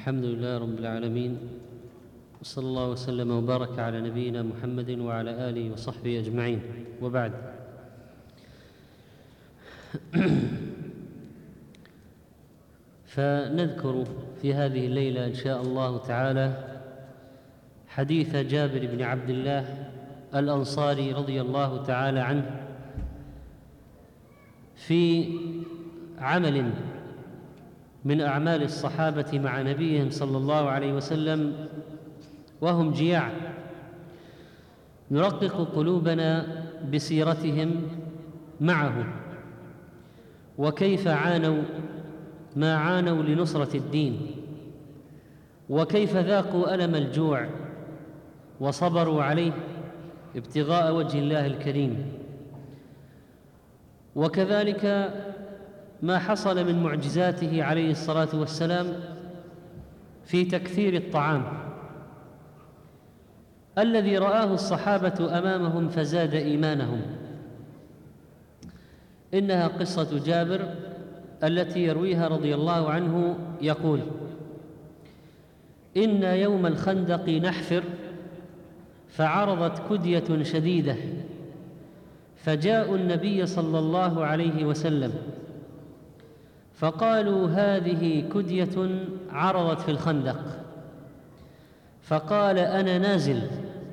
الحمد لله رب العالمين، وصلى الله وسلم وبارك على نبينا محمد وعلى آله وصحبه أجمعين، وبعد. فنذكر في هذه الليلة إن شاء الله تعالى حديث جابر بن عبد الله الأنصاري رضي الله تعالى عنه في عمل من أعمال الصحابة مع نبيهم صلى الله عليه وسلم وهم جياع، نرقق قلوبنا بسيرتهم معه، وكيف عانوا ما عانوا لنصرة الدين، وكيف ذاقوا ألم الجوع وصبروا عليه ابتغاء وجه الله الكريم، وكذلك ما حصل من معجزاته عليه الصلاة والسلام في تكثير الطعام الذي رآه الصحابة أمامهم فزاد إيمانهم. إنها قصة جابر التي يرويها رضي الله عنه يقول: إن يوم الخندق نحفر فعرضت كدية شديدة، فجاءوا النبي صلى الله عليه وسلم فقالوا: هذه كدية عرضت في الخندق. فقال: أنا نازل.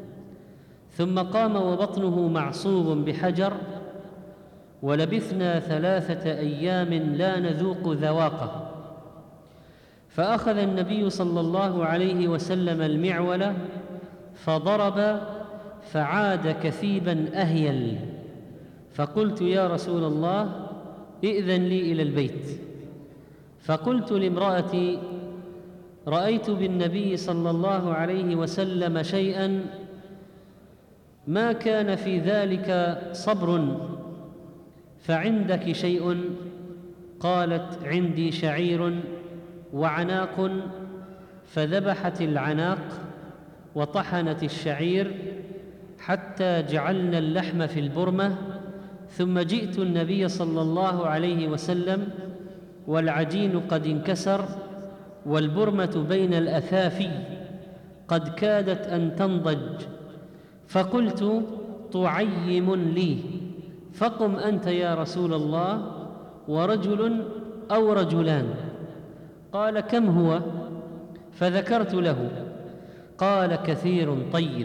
ثم قام وبطنه معصوب بحجر، ولبثنا 3 أيام لا نذوق ذواقه. فأخذ النبي صلى الله عليه وسلم المعول فضرب فعاد كثيبا أهيل، فقلت: يا رسول الله، ائذن لي إلى البيت. فقلت لامرأتي: رأيت بالنبي صلى الله عليه وسلم شيئا ما كان في ذلك صبر، فعندك شيء؟ قالت: عندي شعير وعناق. فذبحت العناق وطحنت الشعير حتى جعلنا اللحم في البرمة، ثم جئت النبي صلى الله عليه وسلم والعجين قد انكسر والبرمة بين الأثافي قد كادت أن تنضج، فقلت: تعيم لي، فقم أنت يا رسول الله، ورجل أو رجلان. قال: كم هو؟ فذكرت له. قال: كثير طيب.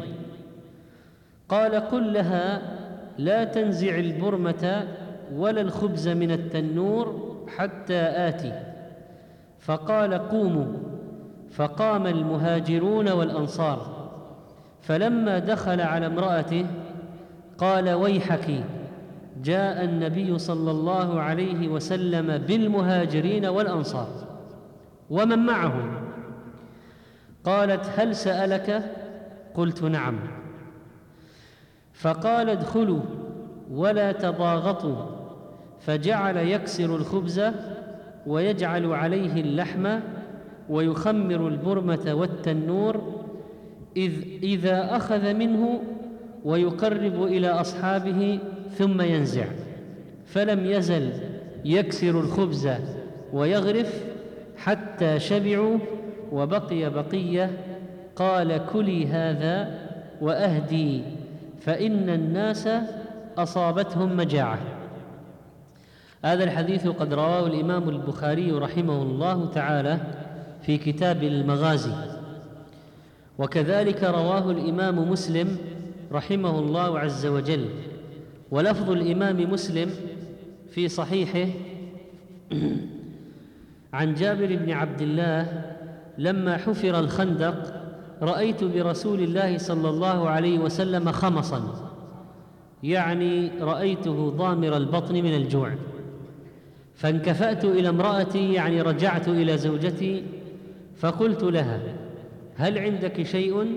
قال: قل لها لا تنزع البرمة ولا الخبز من التنور حتى آتي. فقال: قوموا. فقام المهاجرون والأنصار، فلما دخل على امرأته قال: ويحك، جاء النبي صلى الله عليه وسلم بالمهاجرين والأنصار ومن معهم. قالت: هل سألك؟ قلت: نعم. فقال: ادخلوا ولا تضاغطوا. فجعل يكسر الخبز ويجعل عليه اللحم ويخمر البرمة والتنور، إذا أخذ منه ويقرب إلى أصحابه ثم ينزع، فلم يزل يكسر الخبز ويغرف حتى شبعوا وبقي بقية. قال: كلي هذا وأهدي، فإن الناس أصابتهم مجاعة. هذا الحديث قد رواه الإمام البخاري رحمه الله تعالى في كتاب المغازي، وكذلك رواه الإمام مسلم رحمه الله عز وجل. ولفظ الإمام مسلم في صحيحه عن جابر بن عبد الله: لما حفر الخندق رأيت برسول الله صلى الله عليه وسلم خمصا، يعني رأيته ضامر البطن من الجوع، فانكفأت إلى امرأتي، يعني رجعت إلى زوجتي، فقلت لها: هل عندك شيء؟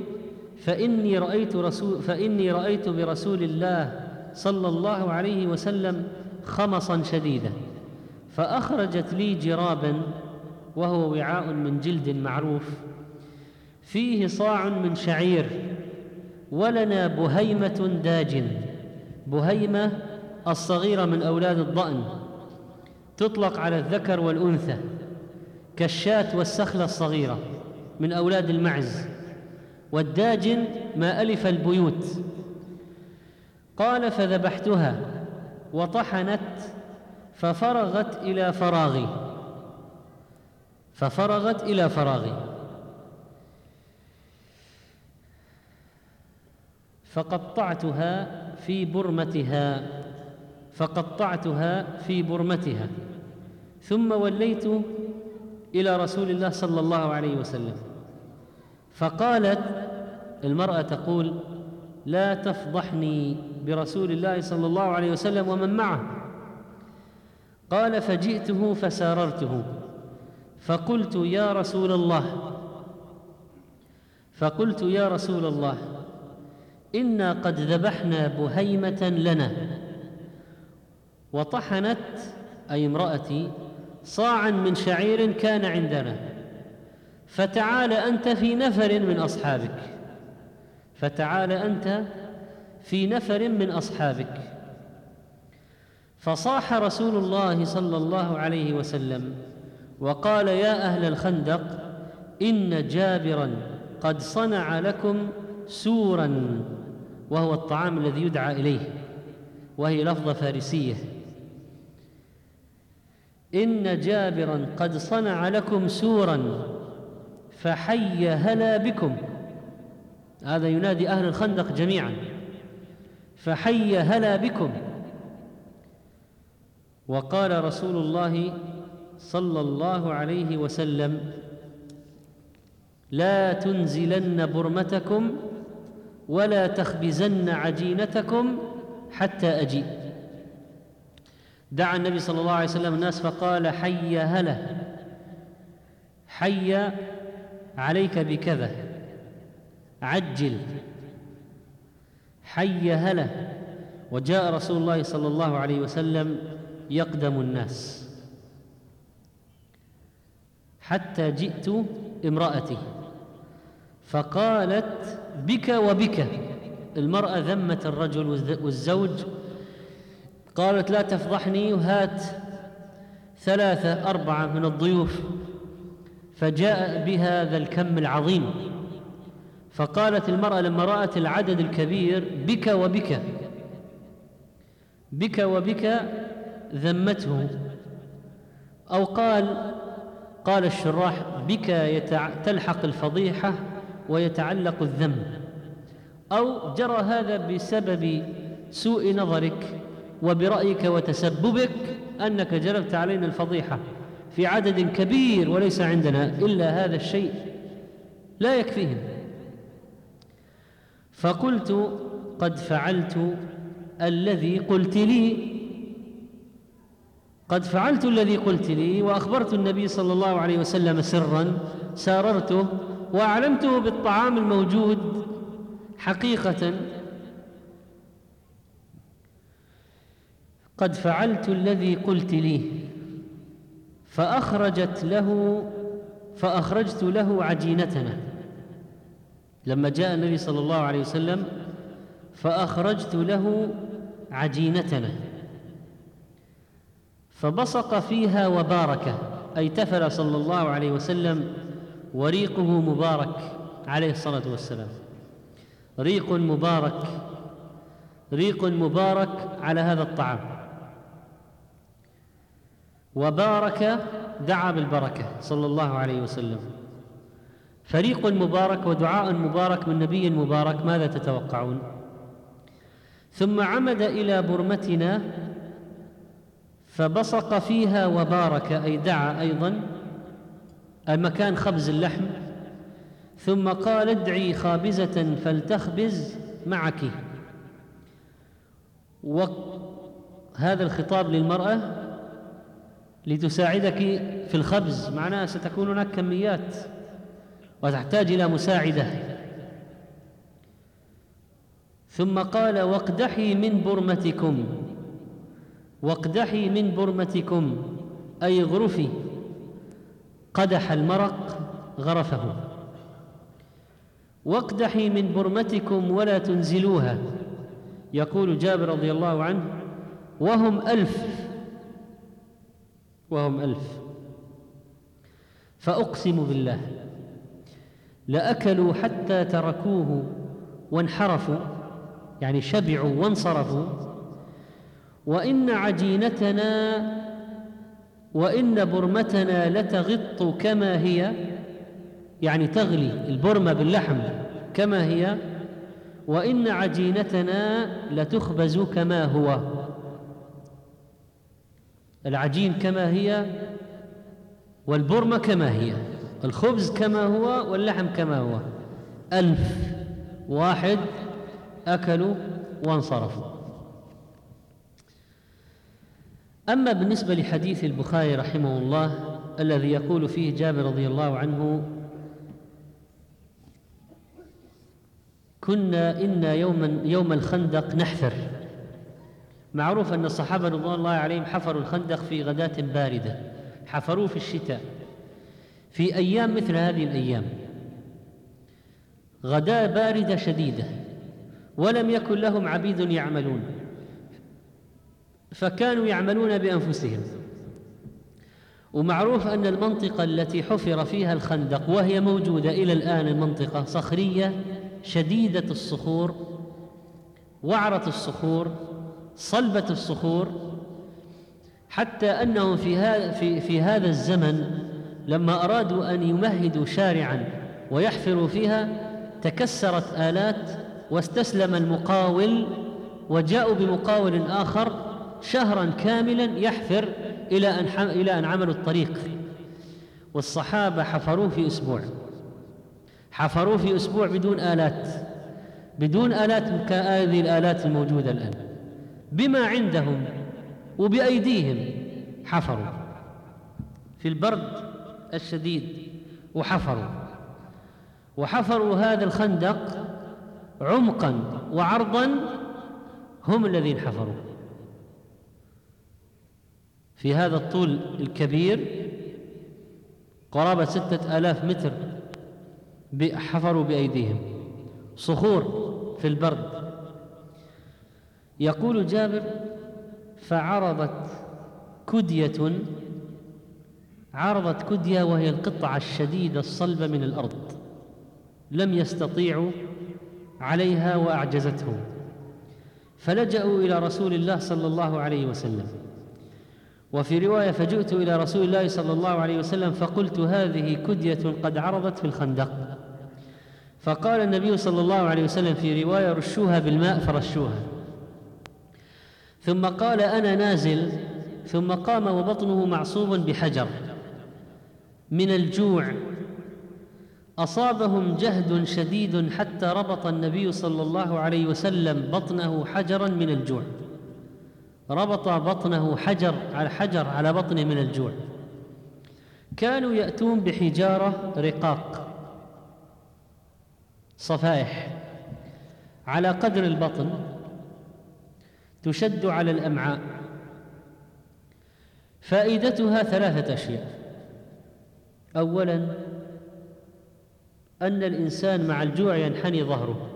فإني رأيت برسول الله صلى الله عليه وسلم خمصا شديدا. فأخرجت لي جرابا، وهو وعاء من جلد معروف، فيه صاع من شعير، ولنا بهيمة داجن. بهيمة الصغيرة من أولاد الضأن، تطلق على الذكر والأنثى، كالشاة والسخلة الصغيرة. من أولاد المعز، والداجن ما ألف البيوت. قال: فذبحتها وطحنت ففرغت إلى فراغي فقطعتها في برمتها ثم وليت إلى رسول الله صلى الله عليه وسلم. فقالت المرأة تقول: لا تفضحني برسول الله صلى الله عليه وسلم ومن معه. قال: فجئته فساررته فقلت: يا رسول الله إنا قد ذبحنا بهيمة لنا وطحنت، أي امرأتي، صاعا من شعير كان عندنا، فتعال أنت في نفر من أصحابك. فصاح رسول الله صلى الله عليه وسلم وقال: يا أهل الخندق، إن جابرا قد صنع لكم سورا، وهو الطعام الذي يدعى إليه، وهي لفظة فارسية. إن جابرا قد صنع لكم سورا فحي هلا بكم. هذا ينادي أهل الخندق جميعا: فحي هلا بكم. وقال رسول الله صلى الله عليه وسلم: لا تنزلن برمتكم ولا تخبزن عجينتكم حتى أجيء. دعا النبي صلى الله عليه وسلم الناس فقال: حي هلا، حي عليك بكذا، عجل، حي هلا. وجاء رسول الله صلى الله عليه وسلم يقدم الناس حتى جئت امرأتي فقالت: بك وبك. المرأة ذمت الرجل والزوج، قالت: لا تفضحني، وهات 3 4 من الضيوف. فجاء بهذا الكم العظيم. فقالت المرأة لما رأت العدد الكبير: بك وبك، بك وبك، ذمته. أو قال الشراح: بك تلحق الفضيحة ويتعلق الذم، أو جرى هذا بسبب سوء نظرك وبرأيك وتسببك أنك جلبت علينا الفضيحة في عدد كبير وليس عندنا إلا هذا الشيء لا يكفيهم. فقلت: قد فعلت الذي قلت لي، وأخبرت النبي صلى الله عليه وسلم سرا، ساررته وأعلمته بالطعام الموجود حقيقة. قد فعلت الذي قلت لي. فأخرجت له عجينتنا. لما جاء النبي صلى الله عليه وسلم فأخرجت له عجينتنا فبصق فيها وبارك، أي تفل صلى الله عليه وسلم وريقه مبارك عليه الصلاة والسلام، ريق مبارك على هذا الطعام. وبارك، دعا بالبركة صلى الله عليه وسلم. فريق مبارك ودعاء مبارك من نبي مبارك، ماذا تتوقعون؟ ثم عمد إلى برمتنا فبصق فيها وبارك، أي دعا أيضا المكان خبز اللحم. ثم قال: ادعي خابزة فلتخبز معك. وهذا الخطاب للمرأة لتساعدك في الخبز، معناها ستكون هناك كميات وتحتاج إلى مساعدة. ثم قال: واقدحي من برمتكم، أي غرفي. قدح المرق، غرفه. واقدحي من برمتكم ولا تنزلوها. يقول جابر رضي الله عنه: وهم 1000. فأقسم بالله لأكلوا حتى تركوه وانحرفوا، يعني شبعوا وانصرفوا. وإن عجينتنا وإن برمتنا لتغط كما هي، يعني تغلي البرمة باللحم كما هي، وإن عجينتنا لتخبز كما هو. العجين كما هي والبرمة كما هي، الخبز كما هو واللحم كما هو. 1001 أكلوا وانصرفوا. أما بالنسبة لحديث البخاري رحمه الله الذي يقول فيه جابر رضي الله عنه: كنا إنا يوم الخندق نحفر. معروف أن الصحابة رضوان الله عليهم حفروا الخندق في غداة باردة، حفروه في الشتاء، في أيام مثل هذه الأيام، غداة باردة شديدة، ولم يكن لهم عبيد يعملون، فكانوا يعملون بأنفسهم. ومعروف أن المنطقة التي حفر فيها الخندق وهي موجودة إلى الآن، المنطقة صخرية شديدة الصخور، وعرة الصخور، صلبة الصخور، حتى أنهم في هذا الزمن لما أرادوا أن يمهدوا شارعا ويحفروا فيها تكسرت آلات واستسلم المقاول، وجاءوا بمقاول آخر شهرا كاملا يحفر إلى أن عملوا الطريق. والصحابة حفروه في أسبوع، حفروه في أسبوع بدون آلات كهذه الآلات الموجودة الآن، بما عندهم وبأيديهم حفروا في البرد الشديد، وحفروا هذا الخندق عمقا وعرضا، هم الذين حفروا في هذا الطول الكبير قرابة 6000 متر، حفروا بأيديهم صخور في البرد. يقول جابر: فعرضت كدية وهي القطعة الشديدة الصلبة من الأرض، لم يستطيعوا عليها وأعجزتهم، فلجأوا إلى رسول الله صلى الله عليه وسلم. وفي رواية: فجئت إلى رسول الله صلى الله عليه وسلم فقلت: هذه كدية قد عرضت في الخندق. فقال النبي صلى الله عليه وسلم في رواية: رشوها بالماء، فرشوها. ثم قال: أنا نازل. ثم قام وبطنه معصوب بحجر من الجوع. أصابهم جهد شديد حتى ربط النبي صلى الله عليه وسلم بطنه حجرا من الجوع، ربط بطنه حجر على بطنه من الجوع. كانوا يأتون بحجارة رقاق، صفائح على قدر البطن، تشد على الأمعاء. فائدتها 3 أشياء: أولاً أن الإنسان مع الجوع ينحني ظهره،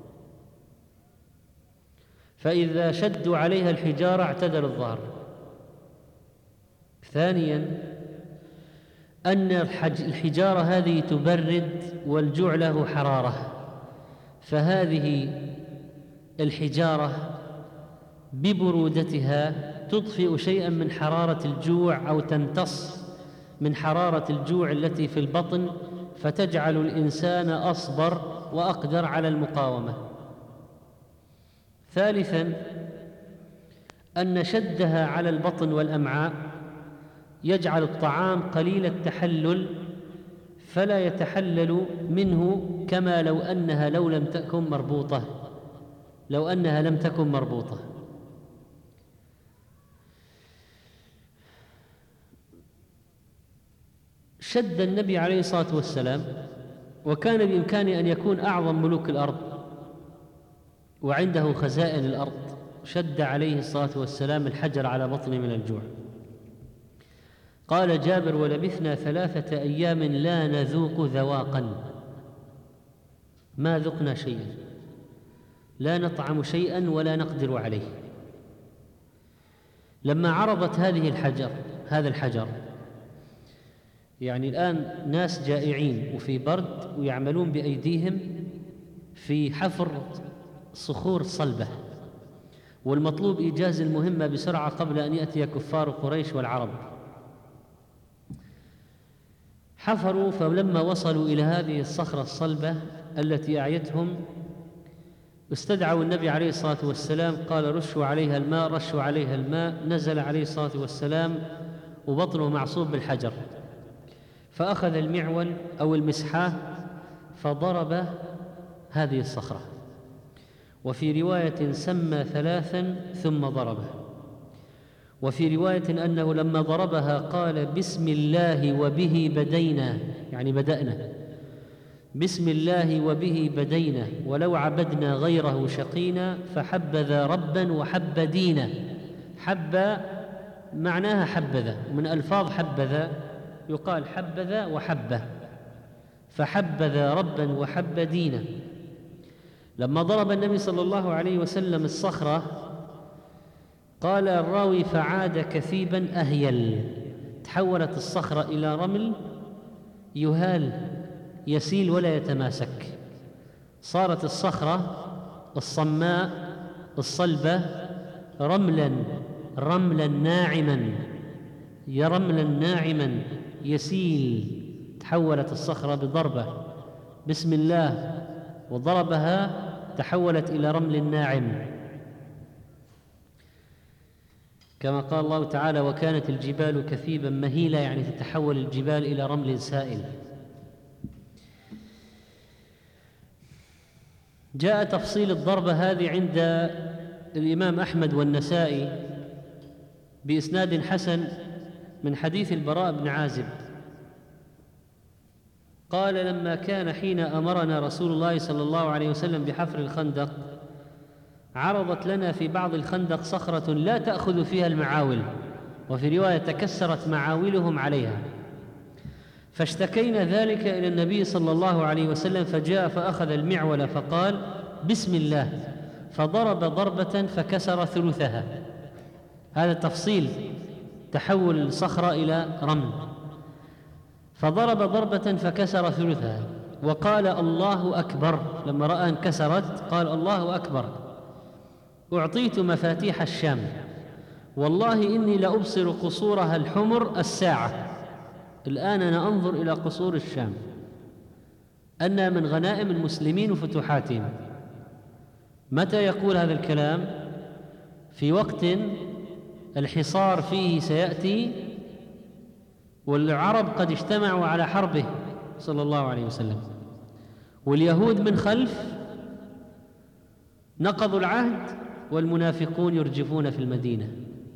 فإذا شدوا عليها الحجارة اعتدل الظهر. ثانياً أن الحجارة هذه تبرد والجوع له حرارة، فهذه الحجارة ببرودتها تطفئ شيئاً من حرارة الجوع أو تمتص من حرارة الجوع التي في البطن، فتجعل الإنسان أصبر وأقدر على المقاومة. ثالثاً أن شدها على البطن والأمعاء يجعل الطعام قليل التحلل، فلا يتحلل منه كما لو أنها لم تكن مربوطة. شد النبي عليه الصلاة والسلام، وكان بإمكانه أن يكون أعظم ملوك الأرض وعنده خزائن الأرض، شد عليه الصلاة والسلام الحجر على بطنه من الجوع. قال جابر: ولبثنا 3 أيام لا نذوق ذواقا، ما ذقنا شيئا، لا نطعم شيئا ولا نقدر عليه. لما عرضت هذا الحجر يعني الآن ناس جائعين وفي برد ويعملون بأيديهم في حفر صخور صلبة، والمطلوب إيجاز المهمة بسرعة قبل أن يأتي كفار قريش والعرب. حفروا، فلما وصلوا إلى هذه الصخرة الصلبة التي أعيتهم استدعوا النبي عليه الصلاة والسلام، قال رشوا عليها الماء. رشوا عليها الماء، نزل عليه الصلاة والسلام وبطنه معصوب بالحجر، فأخذ المعول أو المسحاه فضرب هذه الصخرة، وفي رواية سمى 3 ثم ضربه، وفي رواية أنه لما ضربها قال بسم الله وبه بدينا، يعني بدأنا بسم الله وبه بدينا، ولو عبدنا غيره شقينا، فحبذا ربا وحب دينا. حب معناها حبذا، ومن ألفاظ حبذا يقال حبذا وحبه، فحبذا ربا وحب دينا. لما ضرب النبي صلى الله عليه وسلم الصخرة قال الراوي فعاد كثيبا أهيل، تحولت الصخرة إلى رمل يهال يسيل ولا يتماسك، صارت الصخرة الصماء الصلبة رملا ناعما يسيل. تحولت الصخرة بضربة بسم الله وضربها تحولت إلى رمل ناعم، كما قال الله تعالى وكانت الجبال كثيبا مهيلا، يعني تتحول الجبال إلى رمل سائل. جاء تفصيل الضربة هذه عند الإمام أحمد والنسائي بإسناد حسن من حديث البراء بن عازب قال لما كان حين أمرنا رسول الله صلى الله عليه وسلم بحفر الخندق عرضت لنا في بعض الخندق صخرة لا تأخذ فيها المعاول، وفي رواية تكسرت معاولهم عليها، فاشتكينا ذلك إلى النبي صلى الله عليه وسلم، فجاء فأخذ المعول فقال بسم الله، فضرب ضربة فكسر ثلثها. هذا تفصيل تحول الصخرة إلى رمل، فضرب ضربة فكسر ثلثها وقال الله أكبر. لما رأى انكسرت قال الله أكبر. أعطيت مفاتيح الشام، والله إني لأبصر قصورها الحمر الساعة. الآن أنا أنظر إلى قصور الشام أنها من غنائم المسلمين وفتوحاتهم. متى يقول هذا الكلام؟ في وقت الحصار فيه سيأتي والعرب قد اجتمعوا على حربه صلى الله عليه وسلم، واليهود من خلف نقضوا العهد والمنافقون يرجفون في المدينة.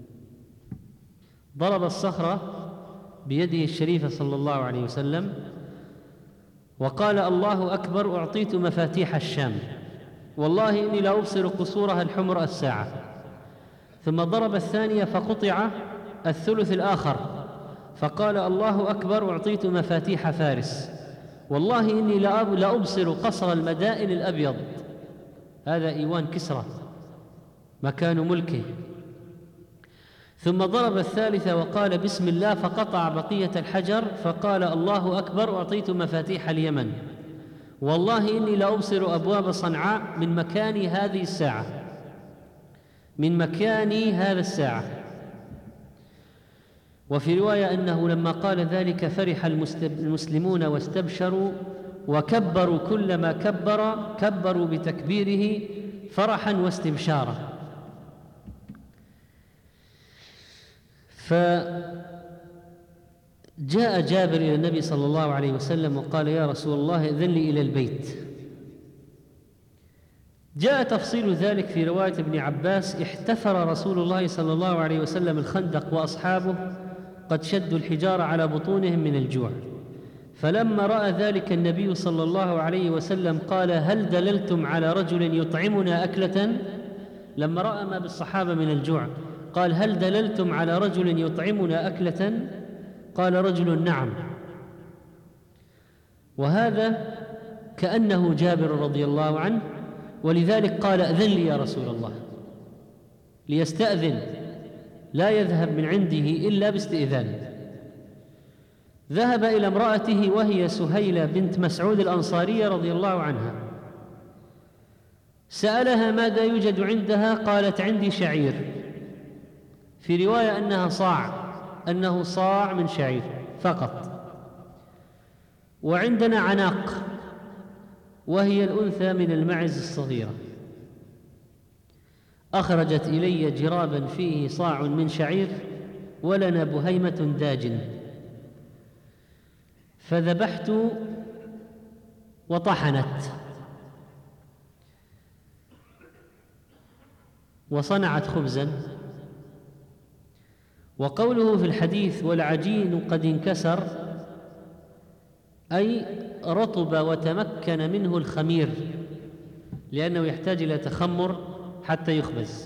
ضرب الصخرة بيده الشريفة صلى الله عليه وسلم وقال الله أكبر. أعطيت مفاتيح الشام، والله إني لا أبصر قصورها الحمر الساعة. ثم ضرب الثانية فقطع الثلث الآخر فقال الله أكبر. أعطيت مفاتيح فارس، والله إني لا أبصر قصر المدائن الأبيض. هذا إيوان كسرى مكان ملكه. ثم ضرب الثالثة وقال بسم الله فقطع بقية الحجر فقال الله أكبر. أعطيت مفاتيح اليمن، والله إني لأبصر أبواب صنعاء من مكان هذه الساعة، من مكان هذا الساعة. وفي رواية أنه لما قال ذلك فرح المسلمون واستبشروا وكبروا، كلما كبروا بتكبيره فرحا واستبشارا. فجاء جابر إلى النبي صلى الله عليه وسلم وقال يا رسول الله إذن لي إلى البيت. جاء تفصيل ذلك في رواية ابن عباس احتفر رسول الله صلى الله عليه وسلم الخندق وأصحابه قد شدوا الحجارة على بطونهم من الجوع، فلما رأى ذلك النبي صلى الله عليه وسلم قال هل دللتم على رجل يطعمنا أكلة؟ لما رأى ما بالصحابة من الجوع قال هل دللتم على رجل يطعمنا أكلة؟ قال رجل نعم. وهذا كأنه جابر رضي الله عنه، ولذلك قال أذن لي يا رسول الله، ليستأذن، لا يذهب من عنده إلا باستئذان. ذهب إلى امرأته وهي سهيلة بنت مسعود الأنصارية رضي الله عنها، سألها ماذا يوجد عندها؟ قالت عندي شعير، في رواية أنه صاع من شعير فقط، وعندنا عناق وهي الأنثى من المعز الصغيرة، أخرجت إلي جرابا فيه صاع من شعير ولنا بهيمة داجن، فذبحت وطحنت وصنعت خبزا. وقوله في الحديث والعجين قد انكسر أي رطب وتمكن منه الخمير، لأنه يحتاج إلى تخمر حتى يخبز.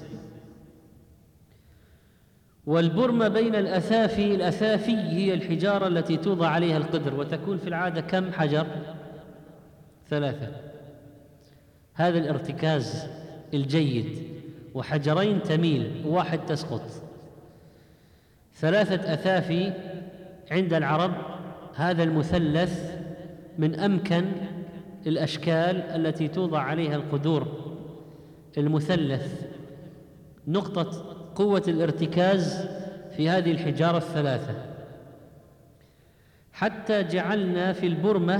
والبرمة بين الأثافي هي الحجارة التي توضع عليها القدر، وتكون في العادة كم حجر؟ 3. هذا الارتكاز الجيد، وحجرين تميل وواحد تسقط. 3 أثافي عند العرب، هذا المثلث من أمكن الأشكال التي توضع عليها القدور، المثلث نقطة قوة الارتكاز في هذه الحجارة 3. حتى جعلنا في البرمة،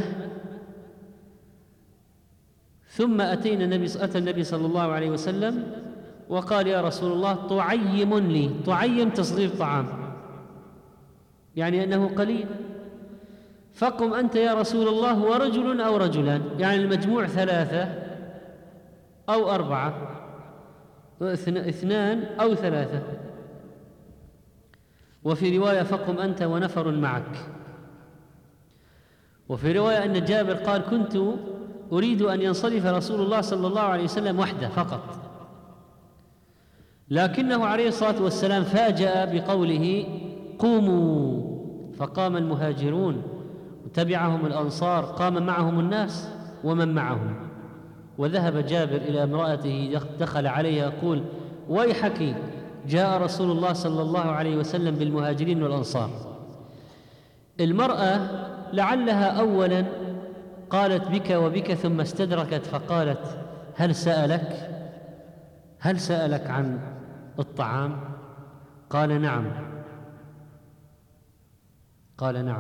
ثم أتى النبي صلى الله عليه وسلم وقال يا رسول الله طعيم لي، طعيم تصغير طعام يعني أنه قليل، فقم أنت يا رسول الله ورجل أو رجلان، يعني المجموع 3 أو 4، 2 أو 3. وفي رواية فقم أنت ونفر معك. وفي رواية أن جابر قال كنت أريد أن ينصرف رسول الله صلى الله عليه وسلم وحده فقط، لكنه عليه الصلاة والسلام فاجأ بقوله قوموا، فقام المهاجرون وتبعهم الأنصار، قام معهم الناس ومن معهم. وذهب جابر إلى امرأته دخل عليها يقول ويحك، جاء رسول الله صلى الله عليه وسلم بالمهاجرين والأنصار. المرأة لعلها أولا قالت بك وبك، ثم استدركت فقالت هل سألك عن الطعام؟ قال نعم.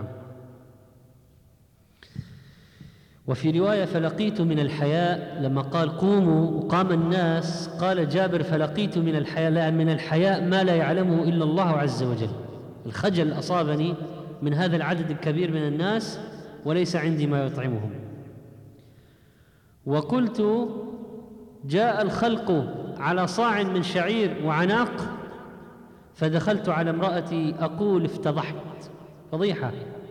وفي رواية فلقيت من الحياء، لما قال قوموا وقام الناس قال جابر فلقيت من الحياء، لا من الحياء ما لا يعلمه إلا الله عز وجل، الخجل أصابني من هذا العدد الكبير من الناس وليس عندي ما يطعمهم. وقلت جاء الخلق على صاع من شعير وعناق، فدخلت على امرأتي أقول افتضحت فضيحة،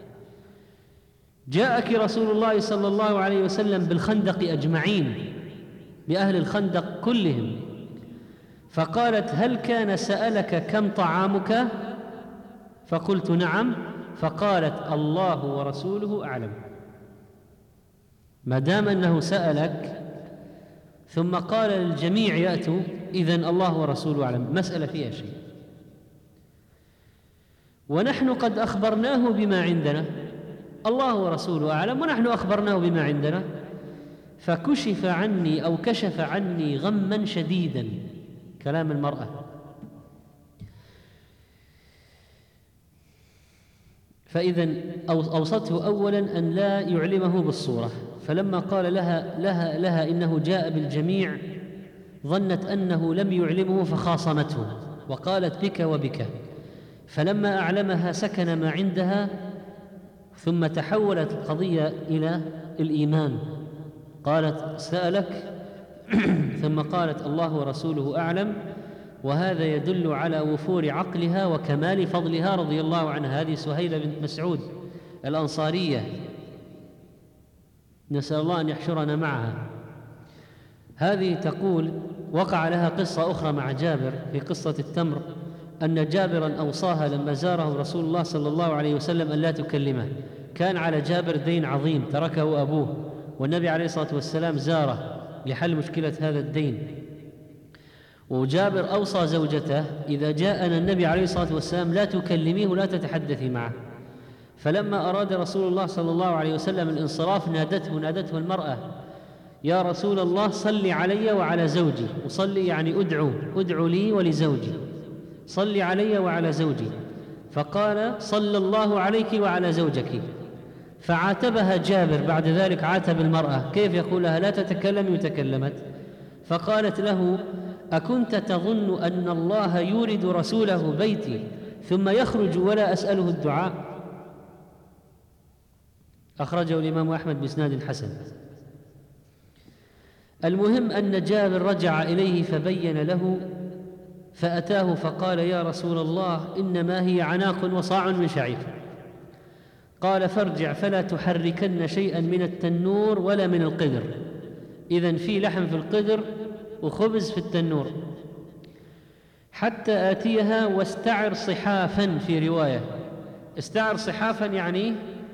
جاءك رسول الله صلى الله عليه وسلم بالخندق أجمعين، بأهل الخندق كلهم، فقالت هل كان سألك كم طعامك؟ فقلت نعم، فقالت الله ورسوله أعلم. ما دام أنه سألك ثم قال للجميع يأتوا، إذن الله ورسوله أعلم، مسألة فيها شيء. ونحن قد أخبرناه بما عندنا، الله ورسوله أعلم ونحن أخبرناه بما عندنا، فكشف عني أو كشف عني غما شديدا، كلام المرأة. فإذا أوصته أولا أن لا يعلمه بالصورة، فلما قال لها إنه جاء بالجميع ظنت أنه لم يعلمه فخاصمته وقالت بك وبك، فلما أعلمها سكن ما عندها، ثم تحولت القضية إلى الإيمان، قالت سألك ثم قالت الله ورسوله أعلم. وهذا يدل على وفور عقلها وكمال فضلها رضي الله عنها. هذه سهيلة بنت مسعود الأنصارية، نسأل الله أن يحشرنا معها. هذه تقول وقع لها قصة أخرى مع جابر في قصة التمر، أن جابرا أوصاها لما زاره رسول الله صلى الله عليه وسلم أن لا تكلمه، كان على جابر دين عظيم تركه أبوه، والنبي عليه الصلاة والسلام زاره لحل مشكلة هذا الدين. وجابر أوصى زوجته إذا جاءنا النبي عليه الصلاة والسلام لا تكلميه ولا تتحدثي معه، فلما أراد رسول الله صلى الله عليه وسلم الانصراف نادته المرأة: يا رسول الله صل علي وعلى زوجي. وصلي يعني ادعو لي ولزوجي، صل علي وعلى زوجي. فقال: صلى الله عليك وعلى زوجك. فعاتبها جابر بعد ذلك، عاتب المرأة: كيف يقول لها لا تتكلمي؟ وتكلمت. فقالت له: أكنت تظن أن الله يورد رسوله بيتي ثم يخرج ولا أسأله الدعاء؟ أخرجه الإمام أحمد بإسناد حسن. المهم أن جابر رجع إليه فبين له، فأتاه فقال: يا رسول الله إنما هي عناق وصاع من شعير. قال: فارجع فلا تحركن شيئا من التنور ولا من القدر. إذن في لحم في القدر وخبز في التنور، حتى آتيها واستعر صحافا. في رواية استعر صحافا يعني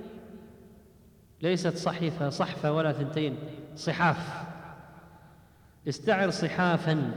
ليست صحفة ولا ثنتين، صحاف. استعر صحافا.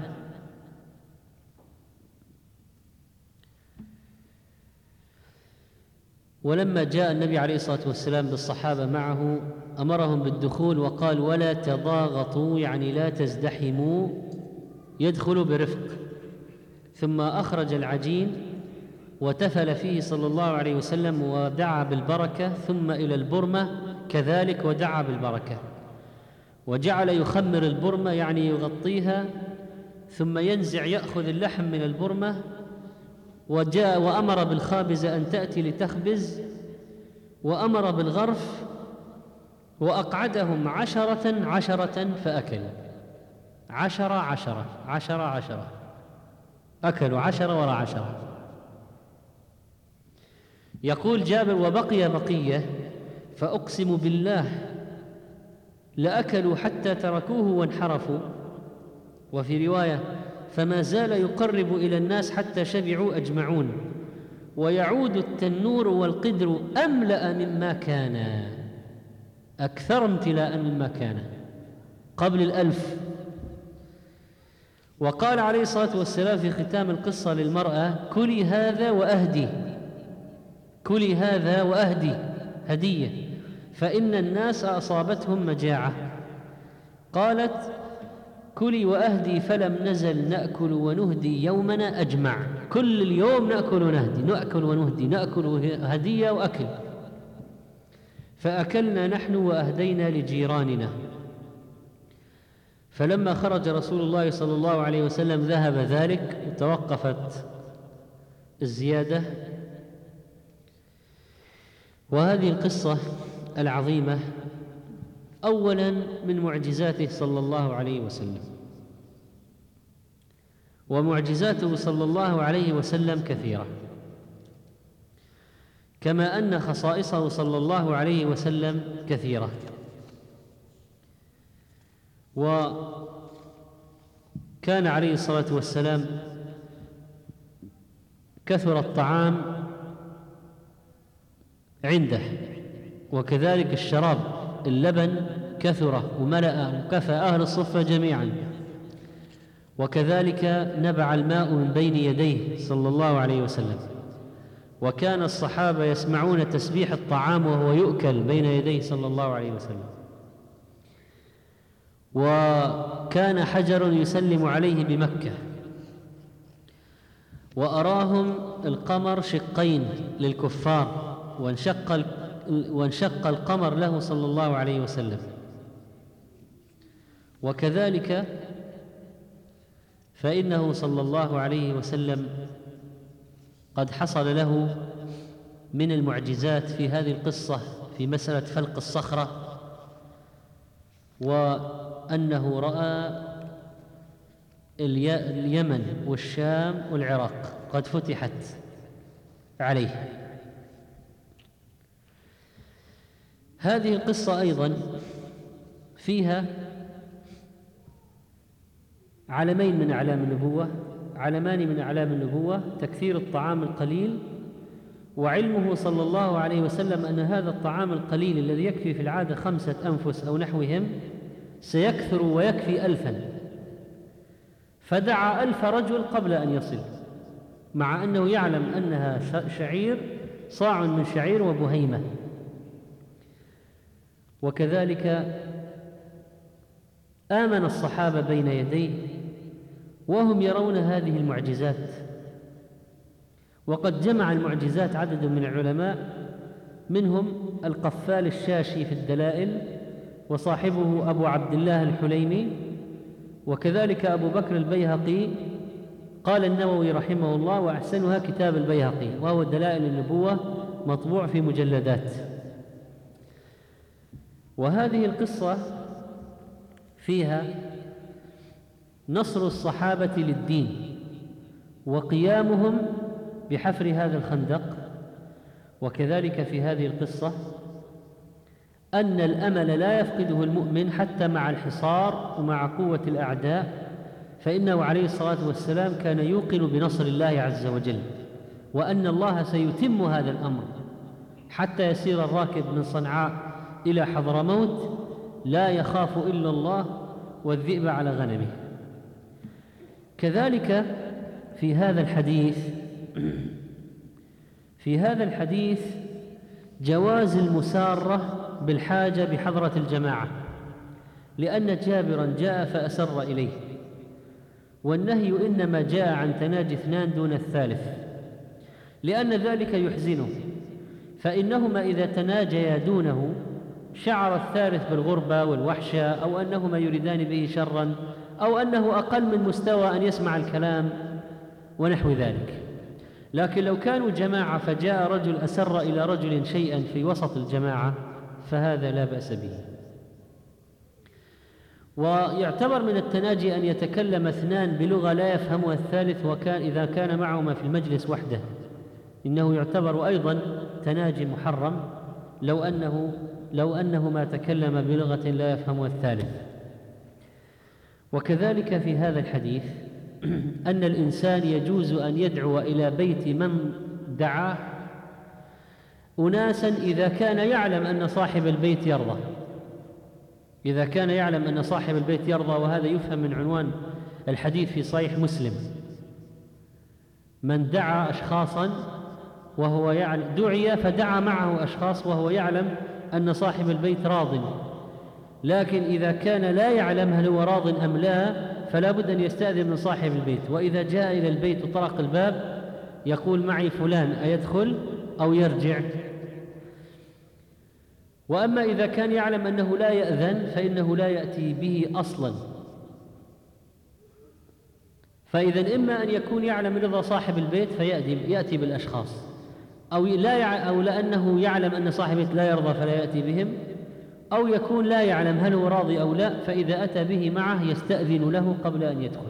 ولما جاء النبي عليه الصلاة والسلام بالصحابة معه أمرهم بالدخول وقال: ولا تضاغطوا، يعني لا تزدحموا، يدخلوا برفق. ثم أخرج العجين وتفل فيه صلى الله عليه وسلم ودعا بالبركة، ثم إلى البرمة كذلك ودعا بالبركة، وجعل يخمر البرمة يعني يغطيها، ثم ينزع يأخذ اللحم من البرمة. وجاء وأمر بالخابزة أن تأتي لتخبز، وأمر بالغرف، وأقعدهم 10 فأكلوا. 10 أكلوا 10 وراء 10. يقول جابر: وبقي بقية فأقسم بالله لأكلوا حتى تركوه وانحرفوا. وفي رواية: فما زال يقرب إلى الناس حتى شبعوا أجمعون، ويعود التنور والقدر أملأ مما كان، أكثر امتلاء مما كان قبل 1000. وقال عليه الصلاة والسلام في ختام القصة للمرأة: كلي هذا وأهدي، كلي هذا وأهدي، هدية، فإن الناس أصابتهم مجاعة. قالت: كلي وأهدي، فلم نزل نأكل ونهدي يومنا أجمع. كل اليوم نأكل ونهدي، نأكل ونهدي، نأكل هدية وأكل. فأكلنا نحن وأهدينا لجيراننا. فلما خرج رسول الله صلى الله عليه وسلم ذهب ذلك، وتوقفت الزيادة. وهذه القصة العظيمة أولاً من معجزاته صلى الله عليه وسلم، ومعجزاته صلى الله عليه وسلم كثيرة، كما أن خصائصه صلى الله عليه وسلم كثيرة. وكان عليه الصلاة والسلام كثر الطعام عنده، وكذلك الشراب، اللبن كثر وملأ وكفى أهل الصفة جميعا، وكذلك نبع الماء من بين يديه صلى الله عليه وسلم. وكان الصحابة يسمعون تسبيح الطعام وهو يؤكل بين يديه صلى الله عليه وسلم. وكان حجر يسلم عليه بمكة، وأراهم القمر شقين للكفار، وانشق القمر له صلى الله عليه وسلم. وكذلك فإنه صلى الله عليه وسلم قد حصل له من المعجزات في هذه القصة في مسألة فلق الصخرة، وأنه رأى اليمن والشام والعراق قد فتحت عليه. هذه القصة أيضا فيها علمين من أعلام النبوة، علمان من أعلام النبوة: تكثير الطعام القليل، وعلمه صلى الله عليه وسلم أن هذا الطعام القليل الذي يكفي في العادة 5 أنفس أو نحوهم سيكثر ويكفي 1000، فدعا 1000 رجل قبل أن يصل، مع أنه يعلم أنها شعير صاع من شعير وبهيمة. وكذلك آمن الصحابة بين يديه وهم يرون هذه المعجزات. وقد جمع المعجزات عدد من العلماء، منهم القفال الشاشي في الدلائل وصاحبه أبو عبد الله الحليمي، وكذلك أبو بكر البيهقي. قال النووي رحمه الله: وأحسنها كتاب البيهقي، وهو دلائل النبوة مطبوع في مجلدات. وهذه القصة فيها نصر الصحابة للدين وقيامهم بحفر هذا الخندق. وكذلك في هذه القصة أن الأمل لا يفقده المؤمن حتى مع الحصار ومع قوة الأعداء، فإنه عليه الصلاة والسلام كان يوقن بنصر الله عز وجل، وأن الله سيتم هذا الأمر حتى يسير الراكب من صنعاء إلى حضرموت لا يخاف إلا الله والذئب على غنمه. كذلك في هذا الحديث جواز المسارة بالحاجة بحضرة الجماعة، لأن جابرا جاء فأسر إليه، والنهي إنما جاء عن تناجي اثنان دون الثالث، لأن ذلك يحزنه، فإنهما إذا تناجيا دونه شعر الثالث بالغربة والوحشة، أو أنهما يريدان به شرا، أو أنه أقل من مستوى أن يسمع الكلام ونحو ذلك. لكن لو كانوا جماعة فجاء رجل أسر إلى رجل شيئا في وسط الجماعة فهذا لا بأس به. ويعتبر من التناجي أن يتكلم اثنان بلغة لا يفهمها الثالث، إذا كان معهما في المجلس وحده، إنه يعتبر أيضا تناجي محرم لو أنهما تكلم بلغة لا يفهمها الثالث. وكذلك في هذا الحديث أن الإنسان يجوز أن يدعو إلى بيت من دعاه أناسا إذا كان يعلم أن صاحب البيت يرضى، وهذا يفهم من عنوان الحديث في صحيح مسلم: من دعا أشخاصا وهو دعي فدعا معه أشخاص وهو يعلم أن صاحب البيت راض، لكن إذا كان لا يعلم هل هو راض أم لا فلا بد أن يستأذن من صاحب البيت، وإذا جاء إلى البيت وطرق الباب يقول: معي فلان أيدخل أو يرجع؟ وأما إذا كان يعلم أنه لا يأذن فإنه لا يأتي به أصلا. فإذا إما أن يكون يعلم رضا صاحب البيت فيأتي بالأشخاص، أو لأنه يعلم أن صاحب البيت لا يرضى فلا يأتي بهم، أو يكون لا يعلم هل هو راضي أو لا، فإذا أتى به معه يستأذن له قبل أن يدخل.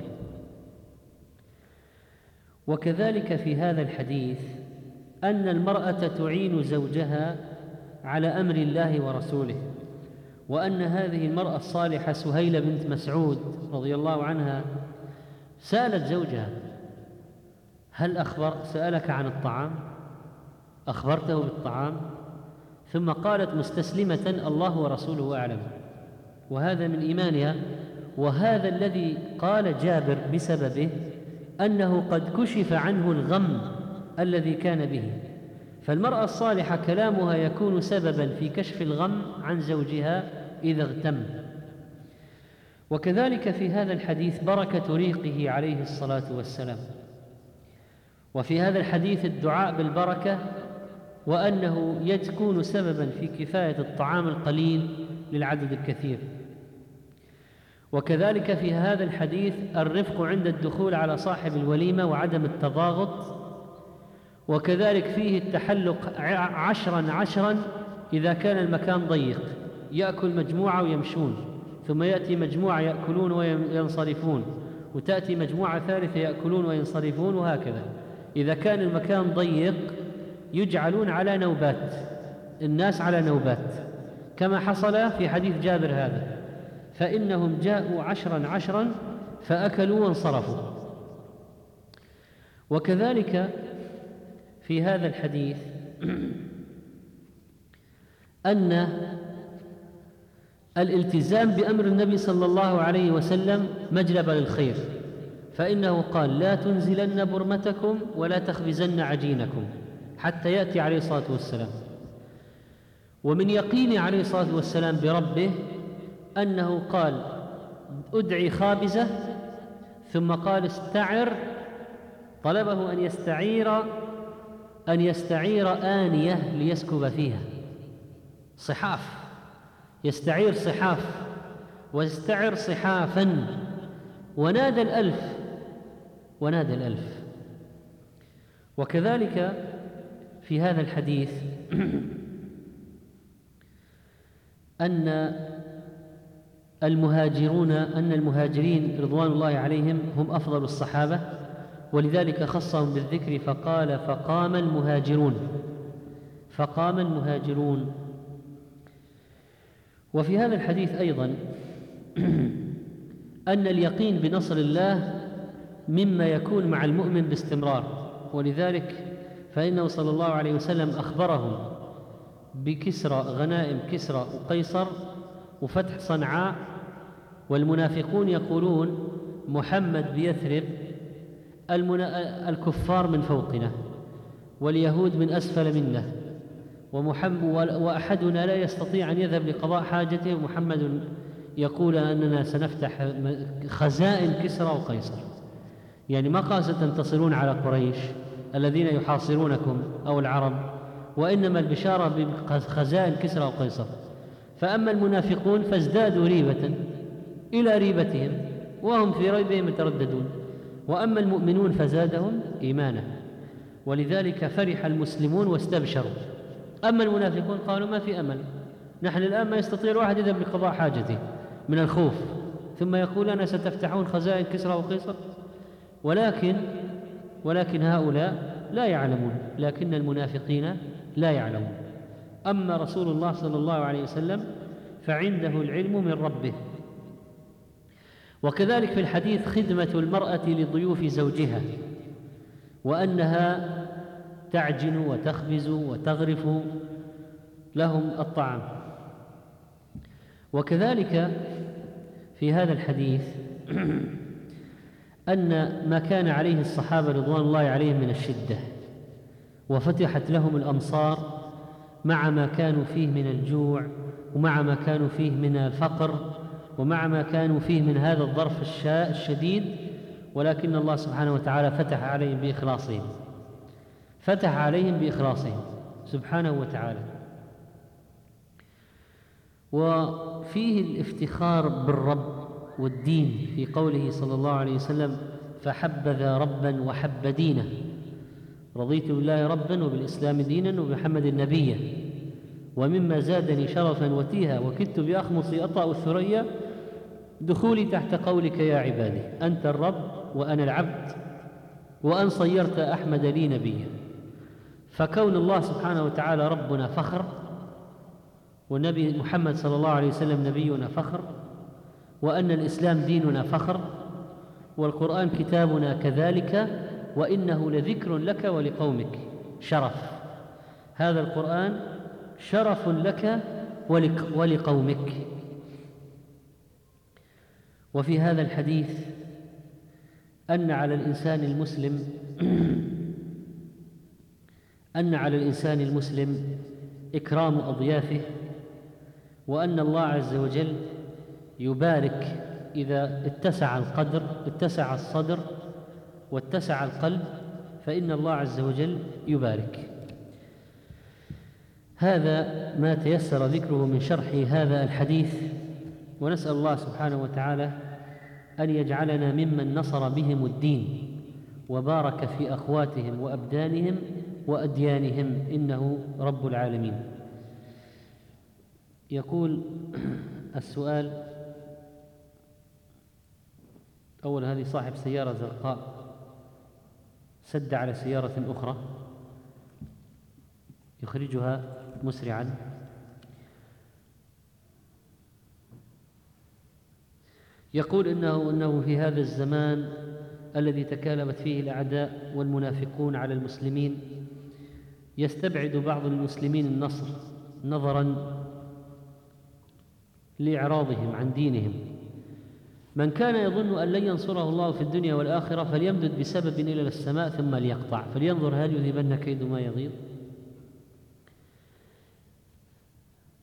وكذلك في هذا الحديث أن المرأة تعين زوجها على أمر الله ورسوله، وأن هذه المرأة الصالحة سهيلة بنت مسعود رضي الله عنها سألت زوجها: هل سألك عن الطعام؟ أخبرته بالطعام؟ ثم قالت مستسلمة: الله ورسوله أعلم. وهذا من إيمانها، وهذا الذي قال جابر بسببه أنه قد كشف عنه الغم الذي كان به. فالمرأة الصالحة كلامها يكون سببا في كشف الغم عن زوجها إذا اغتم. وكذلك في هذا الحديث بركة ريقه عليه الصلاة والسلام. وفي هذا الحديث الدعاء بالبركة، وأنه يكون سببا في كفاية الطعام القليل للعدد الكثير. وكذلك في هذا الحديث الرفق عند الدخول على صاحب الوليمة وعدم التضاغط. وكذلك فيه التحلق 10 إذا كان المكان ضيق، يأكل مجموعة ويمشون، ثم يأتي مجموعة يأكلون وينصرفون، وتأتي مجموعة ثالثة يأكلون وينصرفون، وهكذا. إذا كان المكان ضيق يجعلون على نوبات، الناس على نوبات، كما حصل في حديث جابر هذا، فإنهم جاءوا 10 فأكلوا وانصرفوا. وكذلك في هذا الحديث أن الالتزام بأمر النبي صلى الله عليه وسلم مجلب للخير، فإنه قال: لا تنزلن برمتكم ولا تخبزن عجينكم حتى يأتي عليه الصلاة والسلام. ومن يقين عليه الصلاة والسلام بربه أنه قال أدعي خابزة، ثم قال استعر، طلبه أن يستعير آنية ليسكب فيها، صحاف، يستعير صحاف، واستعر صحافا، ونادى الألف. وكذلك في هذا الحديث أن المهاجرين رضوان الله عليهم هم أفضل الصحابة، ولذلك خصهم بالذكر فقال فقام المهاجرون. وفي هذا الحديث أيضا أن اليقين بنصر الله مما يكون مع المؤمن باستمرار، ولذلك فإنه صلى الله عليه وسلم أخبرهم بكسرى، غنائم كسرى وقيصر وفتح صنعاء، والمنافقون يقولون محمد بيثرب، الكفار من فوقنا واليهود من أسفل منا، وأحدنا لا يستطيع أن يذهب لقضاء حاجته، ومحمد يقول أننا سنفتح خزائن كسرى وقيصر. يعني ما قاصد تنتصرون على قريش الذين يحاصرونكم أو العرب، وإنما البشارة بخزائن كسرى وقيصر. فأما المنافقون فازدادوا ريبة إلى ريبتهم وهم في ريبهم يترددون، وأما المؤمنون فزادهم إيمانا، ولذلك فرح المسلمون واستبشروا. أما المنافقون قالوا ما في أمل، نحن الآن ما يستطيع الواحد يذهب لقضاء حاجته من الخوف، ثم يقول أنا ستفتحون خزائن كسرى وقيصر. ولكن هؤلاء لا يعلمون، لكن المنافقين لا يعلمون. أما رسول الله صلى الله عليه وسلم فعنده العلم من ربه. وكذلك في الحديث خدمة المرأة لضيوف زوجها، وأنها تعجن وتخبز وتغرف لهم الطعام. وكذلك في هذا الحديث أن ما كان عليه الصحابة رضوان الله عليهم من الشدة، وفتحت لهم الأمصار مع ما كانوا فيه من الجوع، ومع ما كانوا فيه من الفقر، ومع ما كانوا فيه من هذا الظرف الشديد، ولكن الله سبحانه وتعالى فتح عليهم بإخلاصهم سبحانه وتعالى. وفيه الافتخار بالرب والدين في قوله صلى الله عليه وسلم فحبذا ربا وحب دينه، رضيت بالله ربا وبالإسلام دينا وبمحمد نبيا، ومما زادني شرفا وتيها وكدت بأخمصي أطأ الثريا دخولي تحت قولك يا عبادي أنت الرب وأنا العبد، وأن صيرت أحمد لي نبيا. فكون الله سبحانه وتعالى ربنا فخر، والنبي محمد صلى الله عليه وسلم نبينا فخر، وأن الإسلام ديننا فخر، والقرآن كتابنا كذلك، وإنه لذكر لك ولقومك شرف. هذا القرآن شرف لك ولقومك. وفي هذا الحديث أن على الإنسان المسلم إكرام أضيافه، وأن الله عز وجل يبارك إذا اتسع الصدر واتسع القلب، فإن الله عز وجل يبارك. هذا ما تيسر ذكره من شرح هذا الحديث، ونسأل الله سبحانه وتعالى أن يجعلنا ممن نصر بهم الدين وبارك في أخواتهم وأبدانهم وأديانهم، إنه رب العالمين. يقول السؤال: أول، هذه صاحب سيارة زرقاء سد على سيارة أخرى يخرجها مسرعا، يقول إنه في هذا الزمان الذي تكالبت فيه الأعداء والمنافقون على المسلمين يستبعد بعض المسلمين النصر نظرا لإعراضهم عن دينهم. من كان يظن أن لن ينصره الله في الدنيا والآخرة فليمدد بسبب إلى السماء ثم ليقطع، فلينظر هل يذهبن كيد ما يغيظ.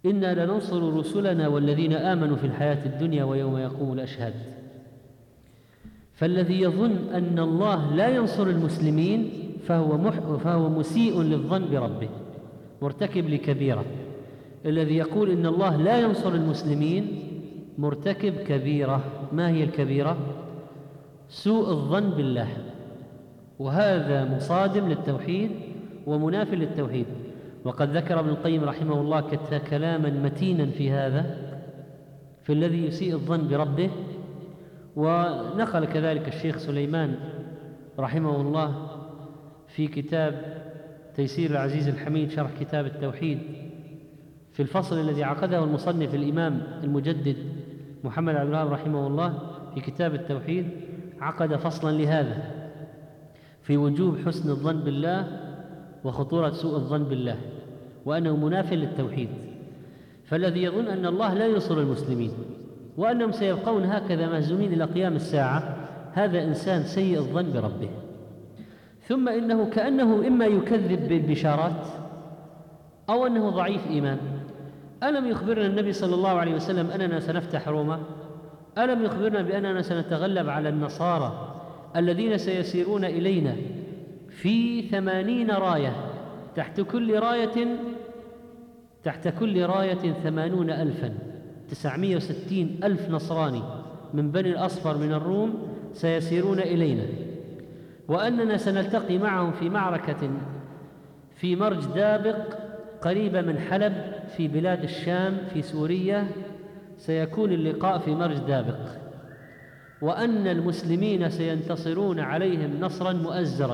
إنا لننصر رسلنا والذين آمنوا في الحياة الدنيا ويوم يقوم الأشهاد. فالذي يظن أن الله لا ينصر المسلمين فهو مسيء للظن بربه، مرتكب لكبيرة. الذي يقول إن الله لا ينصر المسلمين مرتكب كبيرة. ما هي الكبيرة؟ سوء الظن بالله، وهذا مصادم للتوحيد ومنافي للتوحيد. وقد ذكر ابن القيم رحمه الله كلاما متينا في هذا، في الذي يسيء الظن بربه. ونقل كذلك الشيخ سليمان رحمه الله في كتاب تيسير العزيز الحميد شرح كتاب التوحيد في الفصل الذي عقده المصنف الإمام المجدد محمد عبد الوهاب رحمه الله في كتاب التوحيد، عقد فصلا لهذا في وجوب حسن الظن بالله وخطورة سوء الظن بالله، وأنه مناف للتوحيد. فالذي يظن أن الله لا ينصر المسلمين وأنهم سيبقون هكذا مهزومين إلى قيام الساعة، هذا إنسان سيء الظن بربه. ثم إنه كأنه إما يكذب بالبشارات أو أنه ضعيف إيمان. ألم يخبرنا النبي صلى الله عليه وسلم أننا سنفتح روما؟ ألم يخبرنا بأننا سنتغلب على النصارى الذين سيسيرون إلينا في 80 راية، تحت كل راية 80,000 960,000 نصراني من بني الأصفر من الروم سيسيرون إلينا، وأننا سنلتقي معهم في معركة في مرج دابق قريبة من حلب في بلاد الشام في سوريا، سيكون اللقاء في مرج دابق، وأن المسلمين سينتصرون عليهم نصرا مؤزرا،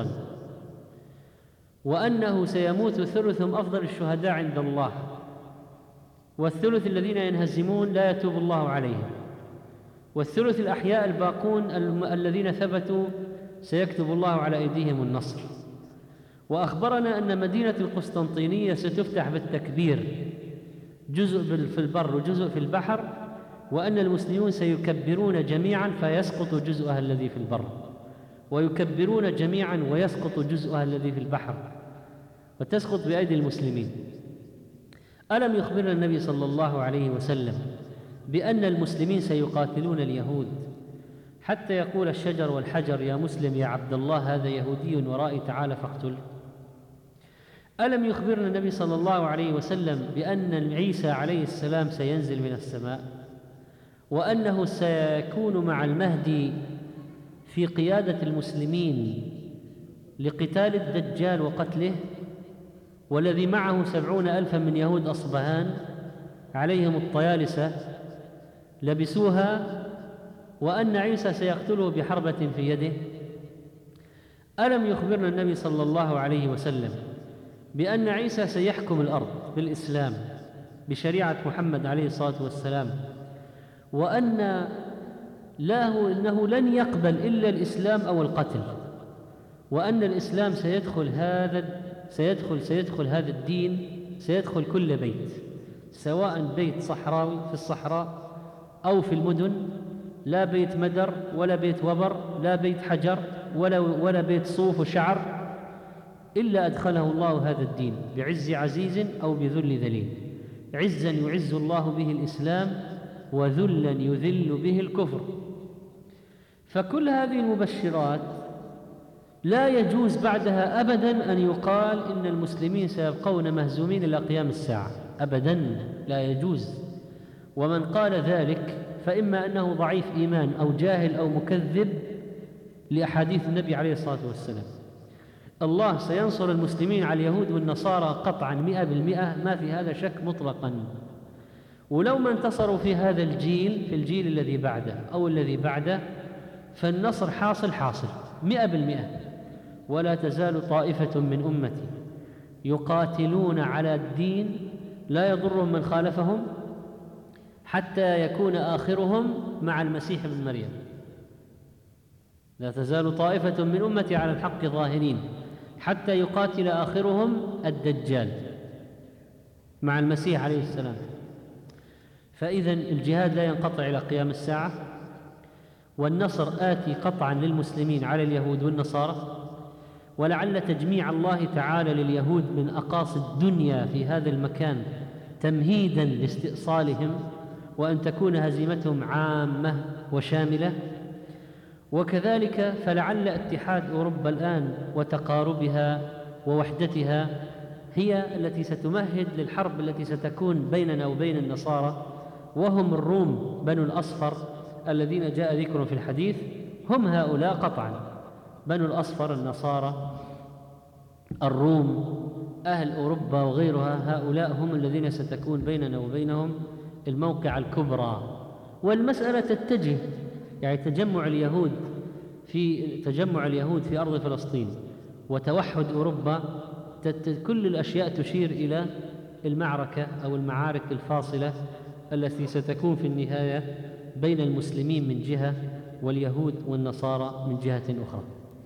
وأنه سيموت ثلثهم أفضل الشهداء عند الله، والثلث الذين ينهزمون لا يتوب الله عليهم، والثلث الأحياء الباقون الذين ثبتوا سيكتب الله على أيديهم النصر. وأخبرنا أن مدينة القسطنطينية ستفتح بالتكبير، جزء في البر وجزء في البحر، وأن المسلمون سيكبرون جميعا فيسقط جزءها الذي في البر، ويكبرون جميعا ويسقط جزءها الذي في البحر، وتسقط بأيدي المسلمين. ألم يخبرنا النبي صلى الله عليه وسلم بأن المسلمين سيقاتلون اليهود حتى يقول الشجر والحجر يا مسلم يا عبد الله هذا يهودي ورائي تعالى فاقتله؟ ألم يخبرنا النبي صلى الله عليه وسلم بأن عيسى عليه السلام سينزل من السماء، وأنه سيكون مع المهدي في قيادة المسلمين لقتال الدجال وقتله، والذي معه 70,000 من يهود أصبهان عليهم الطيالسة لبسوها، وأن عيسى سيقتله بحربة في يده؟ ألم يخبرنا النبي صلى الله عليه وسلم بأن عيسى سيحكم الأرض بالإسلام بشريعة محمد عليه الصلاة والسلام، وأن إنه لن يقبل إلا الإسلام أو القتل، وأن الإسلام سيدخل هذا الدين، سيدخل كل بيت، سواء بيت صحراوي في الصحراء أو في المدن، لا بيت مدر ولا بيت وبر، لا بيت حجر ولا بيت صوف وشعر، إلا أدخله الله هذا الدين بعز عزيز أو بذل ذليل. عزا يعز الله به الإسلام، وذلا يذل به الكفر. فكل هذه المبشرات لا يجوز بعدها أبدا أن يقال إن المسلمين سيبقون مهزومين إلى قيام الساعة، أبدا لا يجوز. ومن قال ذلك فإما أنه ضعيف إيمان أو جاهل أو مكذب لأحاديث النبي عليه الصلاة والسلام. الله سينصر المسلمين على اليهود والنصارى قطعا 100%، ما في هذا شك مطلقا. ولو ما انتصروا في هذا الجيل، في الجيل الذي بعده أو الذي بعده، فالنصر حاصل 100%. ولا تزال طائفة من أمتي يقاتلون على الدين لا يضرهم من خالفهم حتى يكون آخرهم مع المسيح ابن مريم. لا تزال طائفة من أمتي على الحق ظاهرين حتى يقاتل آخرهم الدجال مع المسيح عليه السلام. فإذا الجهاد لا ينقطع إلى قيام الساعة، والنصر آتي قطعا للمسلمين على اليهود والنصارى. ولعل تجميع الله تعالى لليهود من أقاصي الدنيا في هذا المكان تمهيداً لاستئصالهم وأن تكون هزيمتهم عامة وشاملة. وكذلك فلعل اتحاد أوروبا الآن وتقاربها ووحدتها هي التي ستمهد للحرب التي ستكون بيننا وبين النصارى، وهم الروم بنو الأصفر الذين جاء ذكرهم في الحديث. هم هؤلاء قطعا، بنو الأصفر النصارى الروم أهل أوروبا وغيرها، هؤلاء هم الذين ستكون بيننا وبينهم الموقع الكبرى. والمسألة تتجه، يعني تجمع اليهود في أرض فلسطين وتوحد أوروبا، كل الأشياء تشير إلى المعركة أو المعارك الفاصلة التي ستكون في النهاية بين المسلمين من جهة واليهود والنصارى من جهة أخرى.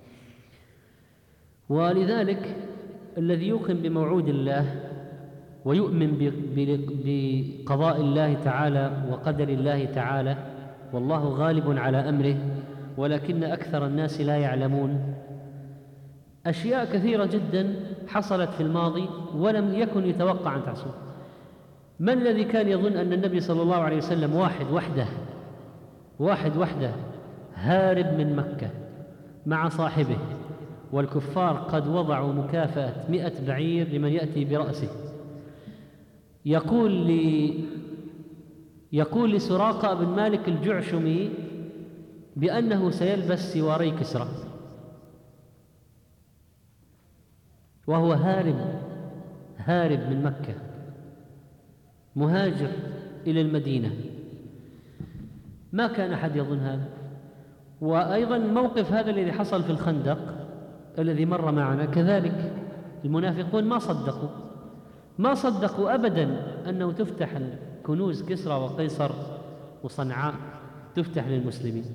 ولذلك الذي يوقن بموعود الله ويؤمن بقضاء الله تعالى وقدر الله تعالى، والله غالب على أمره ولكن أكثر الناس لا يعلمون، أشياء كثيرة جدا حصلت في الماضي ولم يكن يتوقع أن تحصل. من الذي كان يظن أن النبي صلى الله عليه وسلم واحد وحده هارب من مكة مع صاحبه، والكفار قد وضعوا مكافأة 100 بعير لمن يأتي برأسه، يقول لسراقة بن مالك الجعشمي بأنه سيلبس سواري كسرى، وهو هارب من مكة مهاجر إلى المدينة. ما كان أحد يظن هذا. وأيضا الموقف هذا الذي حصل في الخندق الذي مر معنا كذلك، المنافقون ما صدقوا أبدا أنه تفتح كنوز كسرى وقيصر وصنعاء تفتح للمسلمين.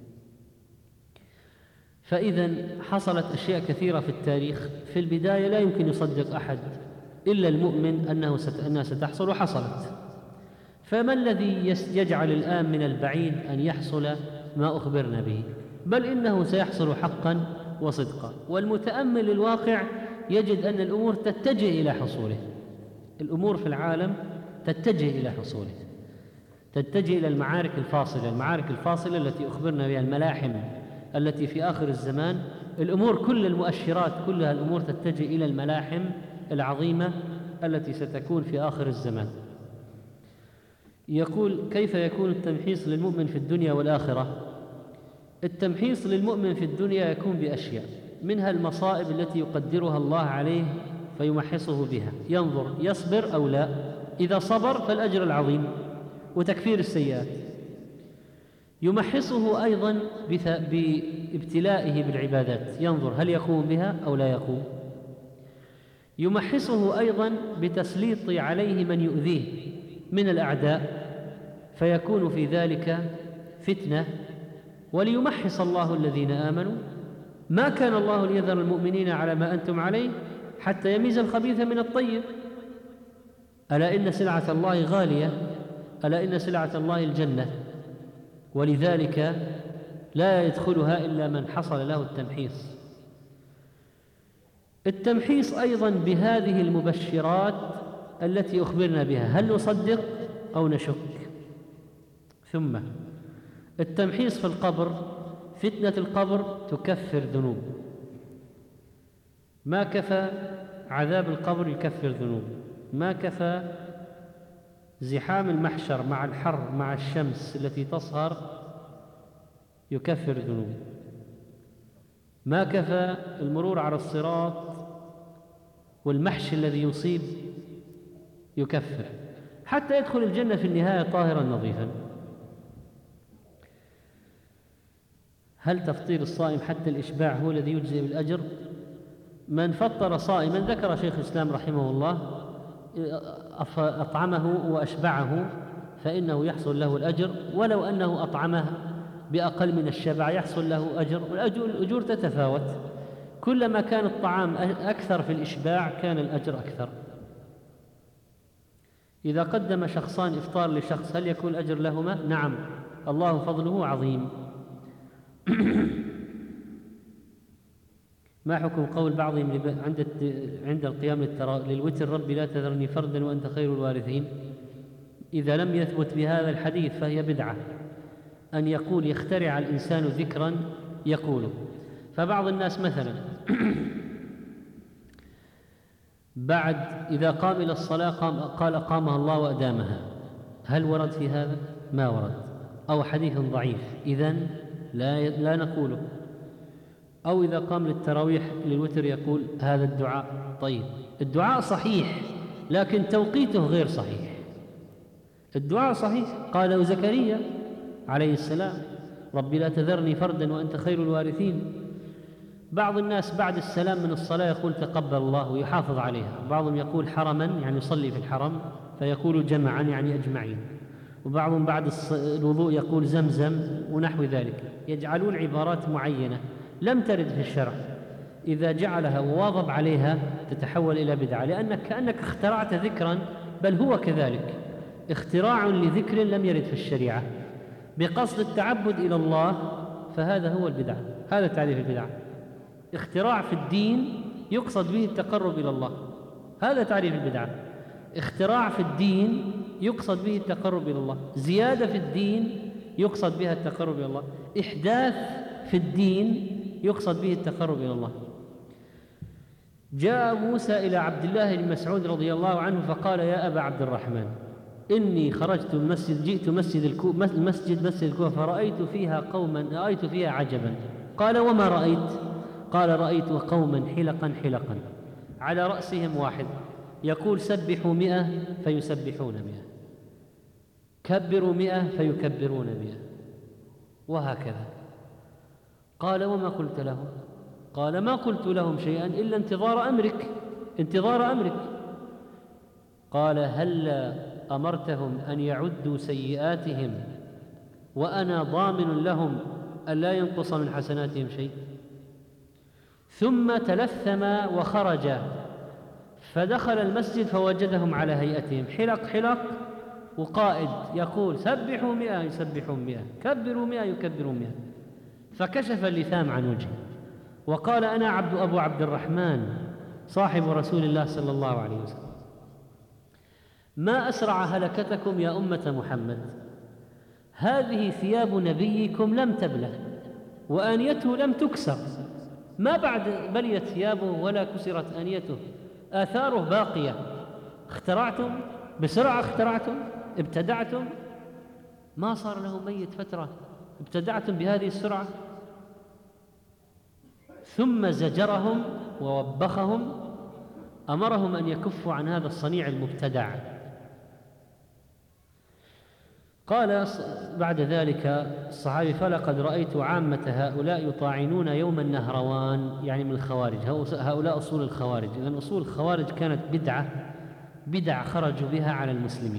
فإذا حصلت أشياء كثيرة في التاريخ في البداية لا يمكن يصدق أحد إلا المؤمن أنها ستحصل، وحصلت. فما الذي يجعل الآن من البعيد أن يحصل ما أخبرنا به؟ بل إنه سيحصل حقا وصدقا. والمتأمل الواقع يجد أن الأمور تتجه إلى حصوله. الأمور في العالم تتجه إلى حصوله، تتجه إلى المعارك الفاصلة التي أخبرنا بها، الملاحم التي في آخر الزمان. الأمور كل المؤشرات كلها الأمور تتجه إلى الملاحم العظيمة التي ستكون في آخر الزمان. يقول: كيف يكون التمحيص للمؤمن في الدنيا والآخرة؟ التمحيص للمؤمن في الدنيا يكون بأشياء، منها المصائب التي يقدرها الله عليه فيمحصه بها، ينظر يصبر أو لا. إذا صبر فالأجر العظيم وتكفير السيئات. يمحصه أيضا بابتلائه بالعبادات، ينظر هل يقوم بها أو لا يقوم. يمحصه أيضا بتسليط عليه من يؤذيه من الأعداء فيكون في ذلك فتنة. وليمحص الله الذين آمنوا، ما كان الله ليذر المؤمنين على ما أنتم عليه حتى يميز الخبيث من الطيب. ألا إن سلعة الله غالية، ألا إن سلعة الله الجنة، ولذلك لا يدخلها إلا من حصل له التمحيص. التمحيص أيضا بهذه المبشرات التي أخبرنا بها، هل نصدق أو نشك؟ ثم التمحيص في القبر، فتنة القبر تكفر ذنوب، ما كفى عذاب القبر يكفر ذنوب، ما كفى زحام المحشر مع الحر مع الشمس التي تصهر يكفر ذنوب، ما كفى المرور على الصراط والمحش الذي يصيب يكفر، حتى يدخل الجنة في النهاية طاهرا نظيفا. هل تفطير الصائم حتى الإشباع هو الذي يجزئ بالأجر؟ من فطر صائما، ذكر شيخ الإسلام رحمه الله، أطعمه وأشبعه فإنه يحصل له الأجر، ولو أنه أطعمه بأقل من الشبع يحصل له أجر. والأجور تتفاوت، كلما كان الطعام أكثر في الإشباع كان الأجر أكثر. إذا قدم شخصان إفطار لشخص هل يكون الأجر لهما؟ نعم، الله فضله عظيم. ما حكم قول بعضهم عند القيام للوتر رب لا تذرني فردا وأنت خير الوارثين؟ إذا لم يثبت بهذا الحديث فهي بدعة أن يقول يخترع الإنسان ذكرا يقوله. فبعض الناس مثلا بعد إذا قام إلى الصلاة قال قامها الله وأدامها، هل ورد في هذا؟ ما ورد، أو حديث ضعيف، إذن لا نقوله. أو إذا قام للتراويح للوتر يقول هذا الدعاء. طيب الدعاء صحيح لكن توقيته غير صحيح. الدعاء صحيح، قاله زكريا عليه السلام رب لا تذرني فردا وأنت خير الوارثين. بعض الناس بعد السلام من الصلاة يقول تقبل الله ويحافظ عليها، بعضهم يقول حرما يعني يصلي في الحرم فيقول جمعا يعني أجمعين، وبعضهم بعد الوضوء يقول زمزم ونحو ذلك. يجعلون عبارات معينة لم ترد في الشرع، إذا جعلها وواظب عليها تتحول إلى بدعة، لأنك كأنك اخترعت ذكرا، بل هو كذلك اختراع لذكر لم يرد في الشريعة بقصد التعبد إلى الله، فهذا هو البدعة. هذا تعريف البدعة، اختراع في الدين يقصد به التقرب إلى الله، هذا تعريف البدعة. اختراع في الدين يقصد به التقرب إلى الله، زيادة في الدين يقصد بها التقرب إلى الله، إحداث في الدين يقصد به التقرب إلى الله. جاء موسى إلى عبد الله بن مسعود رضي الله عنه فقال يا أبا عبد الرحمن إني خرجت المسجد، جئت مسجد الكوفة فرأيت فيها قوما، رأيت فيها عجبا. قال وما رأيت؟ قال رأيت قوما حلقا على رأسهم واحد يقول سبحوا 100 فيسبحون 100، كبروا 100 فيكبرون 100، وهكذا. قال وما قلت لهم؟ قال ما قلت لهم شيئا إلا انتظار أمرك. قال هل أمرتهم أن يعدوا سيئاتهم وأنا ضامن لهم أن لا ينقص من حسناتهم شيء؟ ثم تلثم وخرج فدخل المسجد فوجدهم على هيئتهم حلق، وقائد يقول سبحوا 100 يسبحون 100، كبروا 100 يكبرون 100. فكشف اللثام عن وجهه وقال أنا أبو عبد الرحمن صاحب رسول الله صلى الله عليه وسلم، ما أسرع هلكتكم يا أمة محمد، هذه ثياب نبيكم لم تبلى وآنيته لم تكسر، ما بعد بليت ثيابه ولا كسرت آنيته، آثاره باقية. اخترعتم بسرعة، اخترعتم ابتدعتم، ما صار له ميت فترة ابتدعتم بهذه السرعة. ثم زجرهم ووبخهم، أمرهم أن يكفوا عن هذا الصنيع المبتدع. قال بعد ذلك الصحابي فلقد رأيت عامة هؤلاء يطاعنون يوم النهروان، يعني من الخوارج، هؤلاء أصول الخوارج. إذن أصول الخوارج كانت بدع خرجوا بها على المسلمين.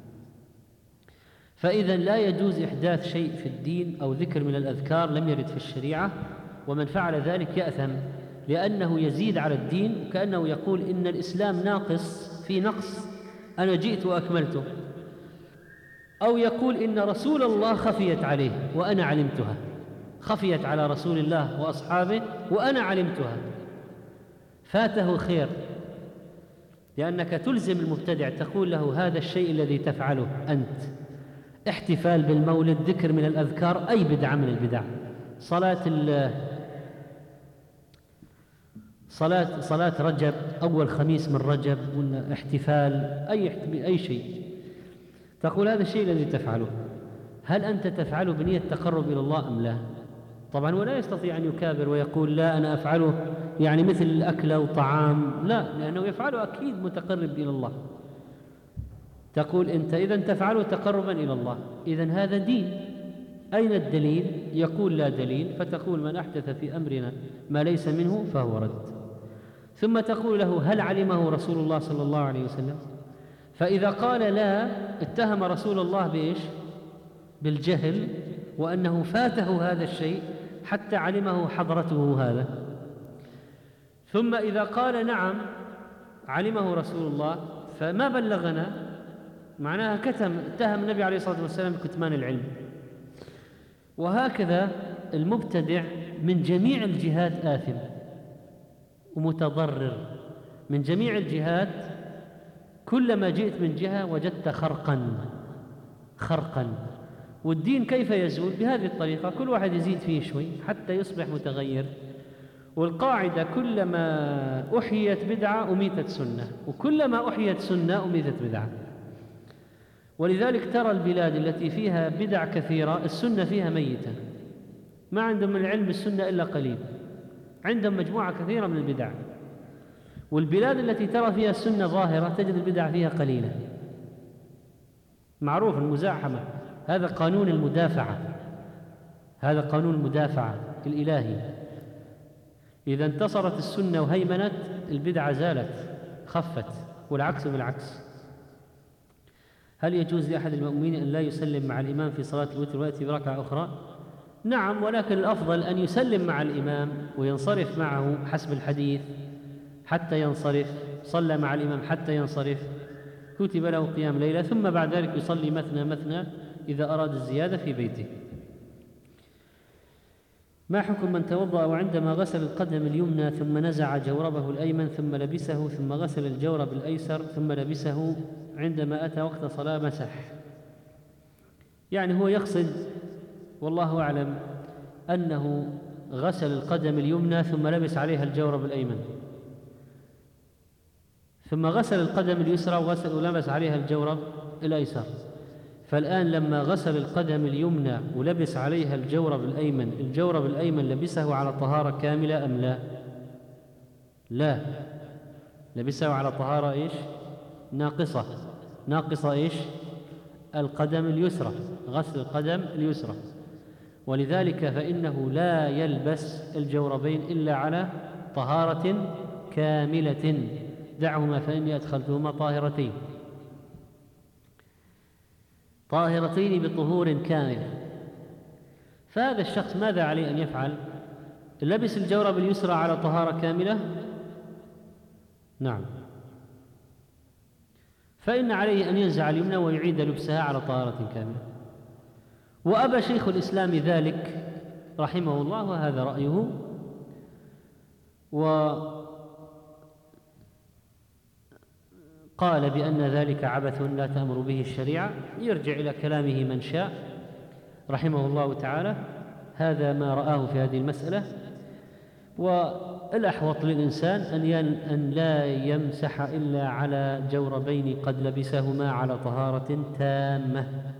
فإذا لا يجوز إحداث شيء في الدين أو ذكر من الأذكار لم يرد في الشريعة، ومن فعل ذلك يأثم لأنه يزيد على الدين، وكأنه يقول إن الإسلام ناقص في نقص، أنا جئت وأكملته. أو يقول إن رسول الله خفيت عليه وأنا علمتها، خفيت على رسول الله وأصحابه وأنا علمتها، فاته خير، لأنك تلزم المبتدع تقول له هذا الشيء الذي تفعله أنت، احتفال بالمولد، ذكر من الأذكار، أي بدعة من البدع، صلاة رجب، أول خميس من رجب، احتفال، أي شيء، تقول هذا الشيء الذي تفعله هل أنت تفعله بنية تقرب إلى الله أم لا؟ طبعا ولا يستطيع أن يكابر ويقول لا أنا أفعله يعني مثل الأكل وطعام، لا، لأنه يفعله أكيد متقرب إلى الله. تقول أنت إذن تفعله تقربا إلى الله، إذن هذا دين، أين الدليل؟ يقول لا دليل، فتقول من أحدث في أمرنا ما ليس منه فهو رد. ثم تقول له هل علمه رسول الله صلى الله عليه وسلم؟ فإذا قال لا اتهم رسول الله بإيش؟ بالجهل، وأنه فاته هذا الشيء حتى علمه حضرته هذا. ثم إذا قال نعم علمه رسول الله فما بلغنا، معناها اتهم النبي عليه الصلاة والسلام بكتمان العلم. وهكذا المبتدع من جميع الجهات آثم، ومتضرر من جميع الجهات. كلما جئت من جهة وجدت خرقا. والدين كيف يزول؟ بهذه الطريقة، كل واحد يزيد فيه شوي حتى يصبح متغير. والقاعدة كلما أحيت بدعة أميتت سنة، وكلما أحيت سنة أميتت بدعة. ولذلك ترى البلاد التي فيها بدع كثيرة السنة فيها ميتة، ما عندهم من العلم السنة إلا قليل، عندهم مجموعة كثيرة من البدع. والبلاد التي ترى فيها السنة ظاهرة تجد البدع فيها قليلة. معروف المزاحمة، هذا قانون المدافعة، هذا قانون المدافعة الإلهي. إذا انتصرت السنة وهيمنت البدعة زالت خفت، والعكس بالعكس. هل يجوز لأحد المؤمنين أن لا يسلم مع الإمام في صلاة الوتر ويأتي بركعة أخرى؟ نعم، ولكن الأفضل أن يسلم مع الإمام وينصرف معه حسب الحديث حتى ينصرف. صلى مع الإمام حتى ينصرف كتب له قيام ليلة، ثم بعد ذلك يصلي مثنى مثنى إذا أراد الزيادة في بيته. ما حكم من توضأ وعندما غسل القدم اليمنى ثم نزع جوربه الأيمن ثم لبسه، ثم غسل الجورب الأيسر ثم لبسه، عندما أتى وقت صلاة مسح؟ يعني هو يقصد والله أعلم أنه غسل القدم اليمنى ثم لبس عليها الجورب الأيمن، ثم غسل القدم اليسرى ولبس عليها الجورب الأيسر. فالآن لما غسل القدم اليمنى ولبس عليها الجورب الأيمن لبسه على طهارة كاملة أم لا؟ لا، لبسه على طهارة إيش؟ ناقصة إيش؟ القدم اليسرى، غسل القدم اليسرى. ولذلك فإنه لا يلبس الجوربين إلا على طهارة كاملة. دعهما فإني أدخلتهما طاهرتين بطهور كامل. فهذا الشخص ماذا عليه أن يفعل؟ لبس الجورب اليسرى على طهارة كاملة؟ نعم، فإن عليه أن ينزع اليمنى ويعيد لبسها على طهارة كاملة. وأبى شيخ الإسلام ذلك رحمه الله، وهذا رأيه، وقال بأن ذلك عبث لا تأمر به الشريعة. يرجع إلى كلامه من شاء رحمه الله تعالى. هذا ما رآه في هذه المسألة. والأحوط للإنسان أن لا يمسح إلا على جوربين قد لبسهما على طهارة تامة.